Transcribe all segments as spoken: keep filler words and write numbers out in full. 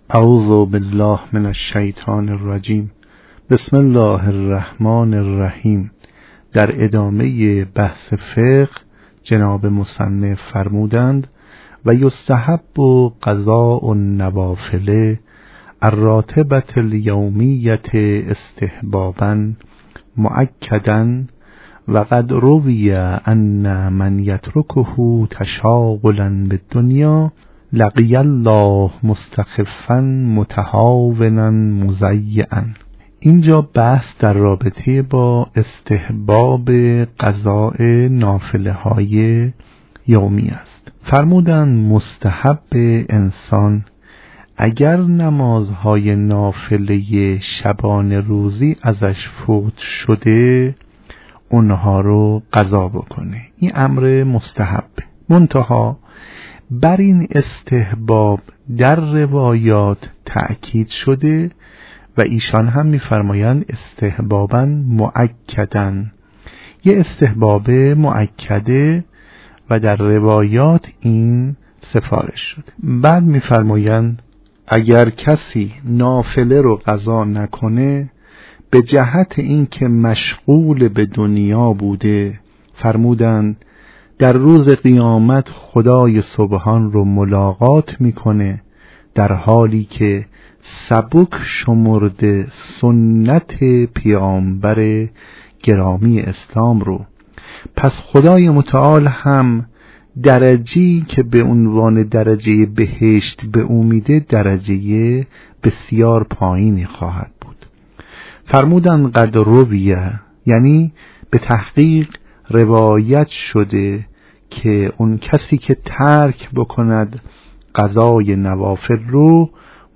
اعوذ بالله من الشیطان الرجیم. بسم الله الرحمن الرحیم. در ادامه بحث فقه جناب مصنف فرمودند و یستحب قضاء النوافل الراتبة الیومیة استحبابا مؤکدا و قد روی ان من یترکه تشاغلا بالدنیا لقی الله مستخفا متهاونا مضیعا. اینجا بحث در رابطه با استحباب قضاء نافله های یومی است. فرمودند مستحب انسان اگر نمازهای نافله شبانه روزی ازش فوت شده اونها رو قضا بکنه. این امر مستحب. منتها بر این استحباب در روایات تأکید شده و ایشان هم می‌فرمایند استحباباً مؤکداً، یه استحباب مؤکده و در روایات این سفارش شده. بعد می‌فرمایند اگر کسی نافله رو قضا نکنه به جهت اینکه مشغول به دنیا بوده، فرمودند در روز قیامت خدای سبحان رو ملاقات میکنه در حالی که سبک شمرده سنت پیامبر گرامی اسلام رو. پس خدای متعال هم درجی که به عنوان درجه بهشت به او میده درجه بسیار پایینی خواهد بود. فرمودن قد رویه، یعنی به تحقیق روایت شده که اون کسی که ترک بکند قضای نوافل رو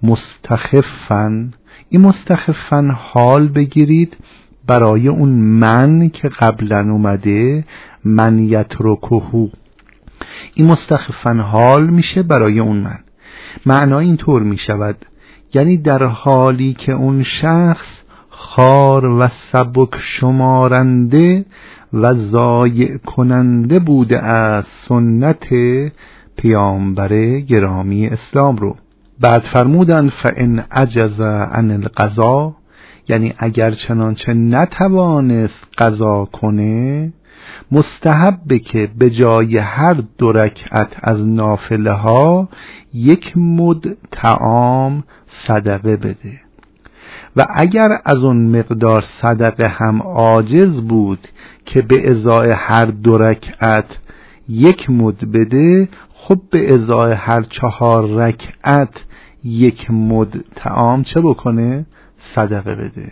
مستخفن، این مستخفن حال بگیرید برای اون من که قبلا اومده من یترکهو، این مستخفن حال میشه برای اون من. معنای این طور میشود یعنی در حالی که اون شخص خار و سبک شمارنده و ضایع کننده بوده از سنت پیامبر گرامی اسلام رو. بعد فرمودند فإن عجز عن القضا، یعنی اگر چنانچه نتوانست قضا کنه مستحبه که به جای هر دو رکعت از نافله ها یک مد طعام صدقه بده و اگر از اون مقدار صدقه هم عاجز بود که به ازای هر دو رکعت یک مد بده، خب به ازای هر چهار رکعت یک مد طعام چه بکنه؟ صدقه بده.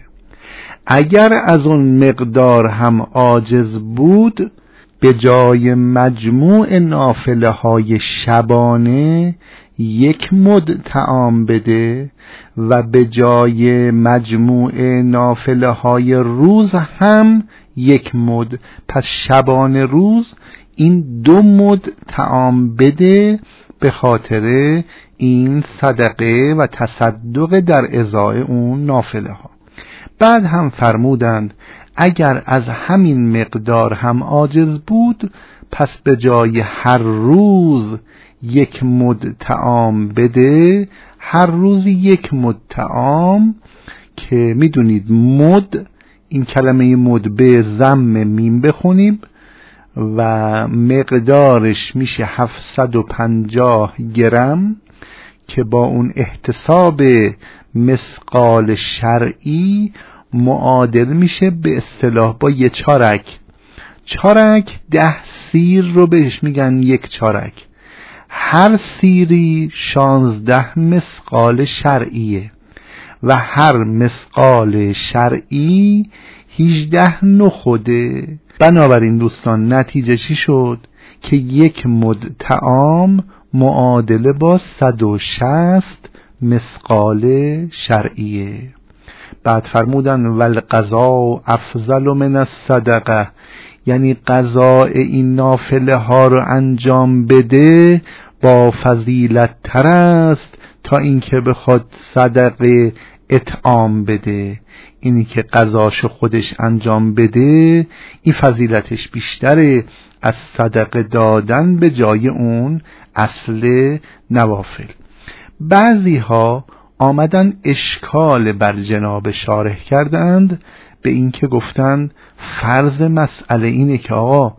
اگر از اون مقدار هم عاجز بود به جای مجموع نافله های شبانه یک مد طعام بده و به جای مجموع نافله های روز هم یک مد. پس شبانه روز این دو مد طعام بده به خاطر این صدقه و تصدق در ازای اون نافله ها. بعد هم فرمودند اگر از همین مقدار هم عاجز بود پس به جای هر روز یک مد طعام بده، هر روز یک مد طعام که میدونید مد، این کلمه مد به ضم میم بخونیم و مقدارش میشه هفتصد و پنجاه گرم که با اون احتساب مثقال شرعی معادل میشه به اصطلاح با یک چارک. چارک ده سیر رو بهش میگن یک چارک. هر سیری شانزده مثقال شرعیه و هر مثقال شرعی هجده نخوده. بنابراین دوستان نتیجه چی شد؟ که یک مد طعام معادله با صد و شصت مثقال شرعیه. بعد فرمودن والقضاء افضل من الصدقه، یعنی قضاء این نافله ها رو انجام بده با فضیلت تر است تا اینکه بخواد صدقه اطعام بده. اینی که قضاشو خودش انجام بده این فضیلتش بیشتره از صدقه دادن به جای اون اصل نوافل. بعضی ها آمدن اشکال بر جناب شارح کردند به این که گفتن فرض مسئله اینه که آقا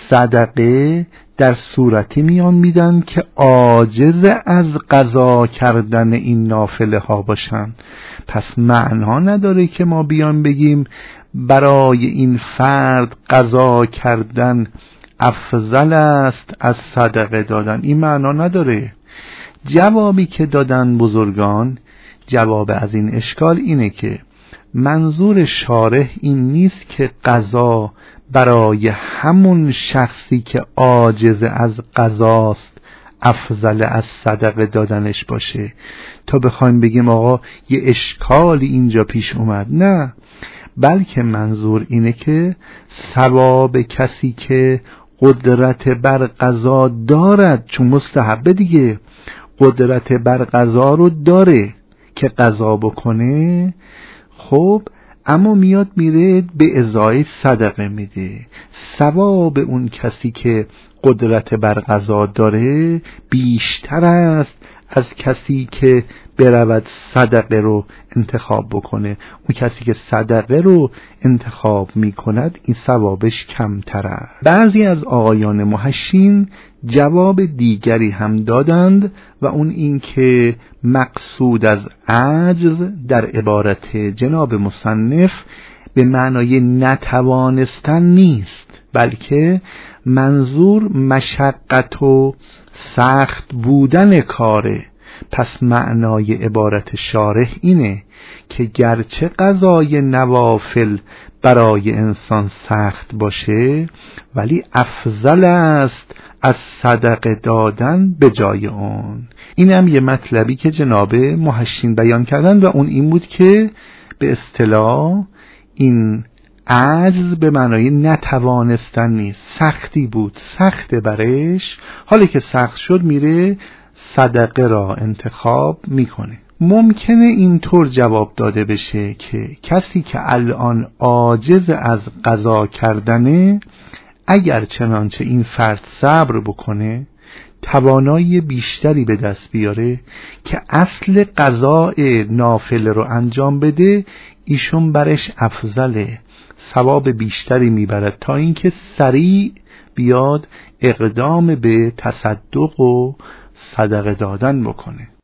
صدقه در صورتی میان میدن که عاجز از قضا کردن این نافله ها باشن، پس معنا نداره که ما بیان بگیم برای این فرد قضا کردن افضل است از صدقه دادن. این معنا نداره. جوابی که دادن بزرگان، جواب از این اشکال اینه که منظور شارح این نیست که قضا برای همون شخصی که عاجز از قضاست افضل از صدقه دادنش باشه تا بخوایم بگیم آقا یه اشکالی اینجا پیش اومد. نه، بلکه منظور اینه که ثواب کسی که قدرت بر قضا دارد، چون مستحبه دیگه، قدرت بر قضا رو داره که قضا بکنه، خب اما میاد میره به ازای صدقه میده، ثواب اون کسی که قدرت بر قضا داره بیشتر است از کسی که برود صدقه رو انتخاب بکنه. اون کسی که صدقه رو انتخاب میکند این ثوابش کمتره. بعضی از آقایان محشین جواب دیگری هم دادند و اون این که مقصود از عجز در عبارت جناب مصنف به معنای نتوانستن نیست، بلکه منظور مشقت و سخت بودن کاره. پس معنای عبارت شارح اینه که گرچه قضای نوافل برای انسان سخت باشه ولی افضل است از صدقه دادن به جای اون. این هم یه مطلبی که جناب محشین بیان کردن و اون این بود که به اصطلاح این عجز به معنای نتوانستن نیست، سختی بود، سخت برش، حالی که سخت شد میره صدقه را انتخاب میکنه. ممکنه اینطور جواب داده بشه که کسی که الان عاجز از قضا کردنه، اگر چنانچه این فرد صبر بکنه، توانایی بیشتری به دست بیاره که اصل قضاء نافله رو انجام بده، ایشون برش افضله، ثواب بیشتری میبرد تا اینکه سریع بیاد اقدام به تصدق و صدقه دادن بکنه.